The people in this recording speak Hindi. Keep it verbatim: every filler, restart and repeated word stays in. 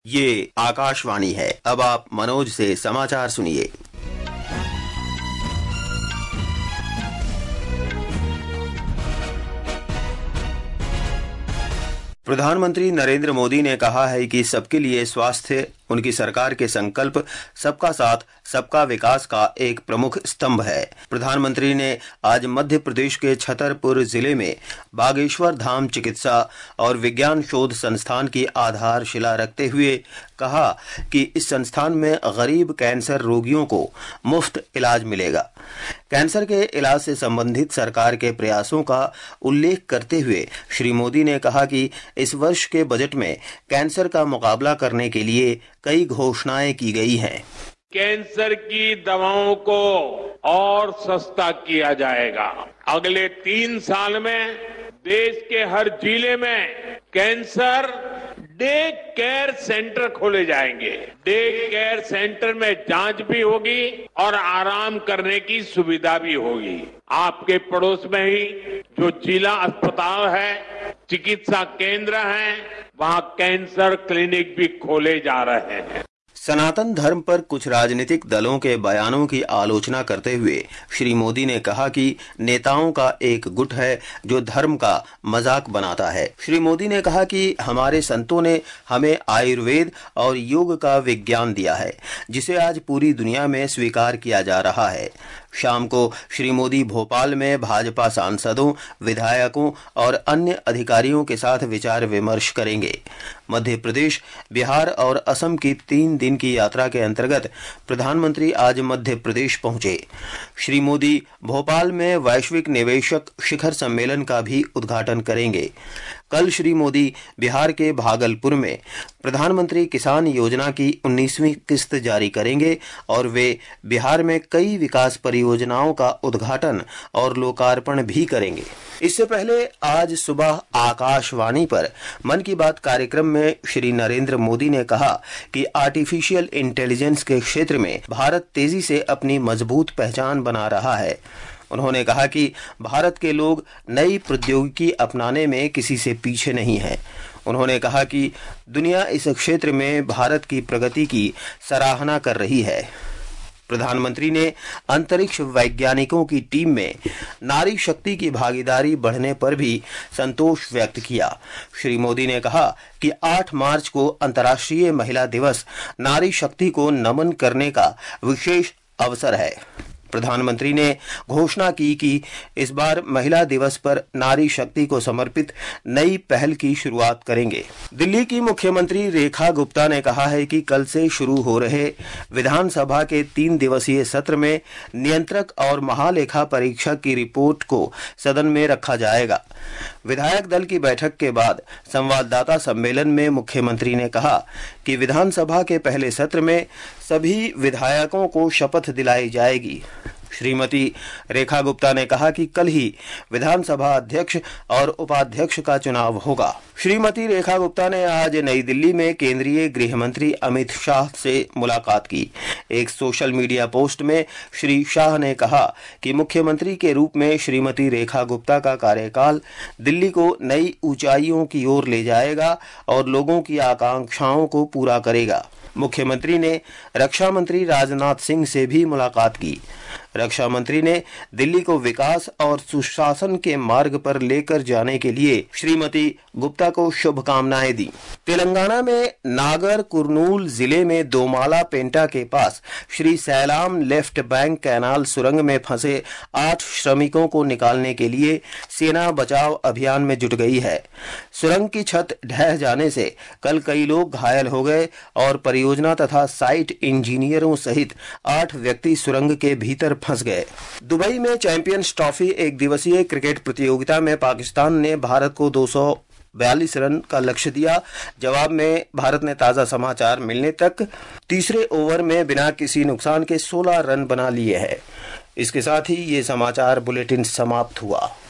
ये आकाशवाणी है। अब आप मनोज से समाचार सुनिए। प्रधानमंत्री नरेंद्र मोदी ने कहा है कि सबके लिए स्वास्थ्य उनकी सरकार के संकल्प सबका साथ सबका विकास का एक प्रमुख स्तंभ है। प्रधानमंत्री ने आज मध्य प्रदेश के छतरपुर जिले में बागेश्वर धाम चिकित्सा और विज्ञान शोध संस्थान की आधारशिला रखते हुए कहा कि इस संस्थान में गरीब कैंसर रोगियों को मुफ्त इलाज मिलेगा। कैंसर के इलाज से संबंधित सरकार के प्रयासों का उल्लेख करते हुए श्री मोदी ने कहा कि इस वर्ष के बजट में कैंसर का मुकाबला करने के लिए कई घोषणाएं की गई हैं। कैंसर की दवाओं को और सस्ता किया जाएगा। अगले तीन साल में देश के हर जिले में कैंसर डे केयर सेंटर खोले जाएंगे। डे केयर सेंटर में जांच भी होगी और आराम करने की सुविधा भी होगी। आपके पड़ोस में ही जो जिला अस्पताल है, चिकित्सा केंद्र है, वहां कैंसर क्लिनिक भी खोले जा रहे हैं। सनातन धर्म पर कुछ राजनीतिक दलों के बयानों की आलोचना करते हुए श्री मोदी ने कहा कि नेताओं का एक गुट है जो धर्म का मजाक बनाता है। श्री मोदी ने कहा कि हमारे संतों ने हमें आयुर्वेद और योग का विज्ञान दिया है, जिसे आज पूरी दुनिया में स्वीकार किया जा रहा है। शाम को श्री मोदी भोपाल में भाजपा सांसदों, विधायकों और अन्य अधिकारियों के साथ विचार विमर्श करेंगे। मध्य प्रदेश, बिहार और असम की तीन दिन की यात्रा के अंतर्गत प्रधानमंत्री आज मध्य प्रदेश पहुंचे। श्री मोदी भोपाल में वैश्विक निवेशक शिखर सम्मेलन का भी उद्घाटन करेंगे। कल श्री मोदी बिहार के भागलपुर में प्रधानमंत्री किसान योजना की उन्नीसवीं किस्त जारी करेंगे और वे बिहार में कई विकास परियोजनाओं का उद्घाटन और लोकार्पण भी करेंगे। इससे पहले आज सुबह आकाशवाणी पर मन की बात कार्यक्रम में श्री नरेंद्र मोदी ने कहा कि आर्टिफिशियल इंटेलिजेंस के क्षेत्र में भारत तेजी से अपनी मजबूत पहचान बना रहा है। उन्होंने कहा कि भारत के लोग नई प्रौद्योगिकी अपनाने में किसी से पीछे नहीं है। उन्होंने कहा कि दुनिया इस क्षेत्र में भारत की प्रगति की सराहना कर रही है। प्रधानमंत्री ने अंतरिक्ष वैज्ञानिकों की टीम में नारी शक्ति की भागीदारी बढ़ने पर भी संतोष व्यक्त किया। श्री मोदी ने कहा कि आठ मार्च को अंतर्राष्ट्रीय महिला दिवस नारी शक्ति को नमन करने का विशेष अवसर है। प्रधानमंत्री ने घोषणा की कि इस बार महिला दिवस पर नारी शक्ति को समर्पित नई पहल की शुरुआत करेंगे। दिल्ली की मुख्यमंत्री रेखा गुप्ता ने कहा है कि कल से शुरू हो रहे विधानसभा के तीन दिवसीय सत्र में नियंत्रक और महालेखा परीक्षक की रिपोर्ट को सदन में रखा जाएगा। विधायक दल की बैठक के बाद संवाददाता सम्मेलन में मुख्यमंत्री ने कहा कि विधानसभा के पहले सत्र में सभी विधायकों को शपथ दिलाई जाएगी। श्रीमती रेखा गुप्ता ने कहा कि कल ही विधानसभा अध्यक्ष और उपाध्यक्ष का चुनाव होगा। श्रीमती रेखा गुप्ता ने आज नई दिल्ली में केंद्रीय गृह मंत्री अमित शाह से मुलाकात की। एक सोशल मीडिया पोस्ट में श्री शाह ने कहा कि मुख्यमंत्री के रूप में श्रीमती रेखा गुप्ता का कार्यकाल दिल्ली को नई ऊंचाइयों की ओर ले जाएगा और लोगों की आकांक्षाओं को पूरा करेगा। मुख्यमंत्री ने रक्षा मंत्री राजनाथ सिंह से भी मुलाकात की। रक्षा मंत्री ने दिल्ली को विकास और सुशासन के मार्ग पर लेकर जाने के लिए श्रीमती गुप्ता को शुभकामनाएं दी। तेलंगाना में नागर कुर्नूल जिले में दोमाला पेंटा के पास Srisailam left bank canal सुरंग में फंसे आठ श्रमिकों को निकालने के लिए सेना बचाव अभियान में जुट गई है। सुरंग की छत ढह जाने से कल कई लोग घायल हो गए और परियोजना तथा साइट इंजीनियरों सहित आठ व्यक्ति सुरंग के भीतर फंस गए। दुबई में चैंपियंस ट्रॉफी एक दिवसीय क्रिकेट प्रतियोगिता में पाकिस्तान ने भारत को दो सौ बयालीस रन का लक्ष्य दिया। जवाब में भारत ने ताजा समाचार मिलने तक तीसरे ओवर में बिना किसी नुकसान के सोलह रन बना लिए हैं। इसके साथ ही ये समाचार बुलेटिन समाप्त हुआ।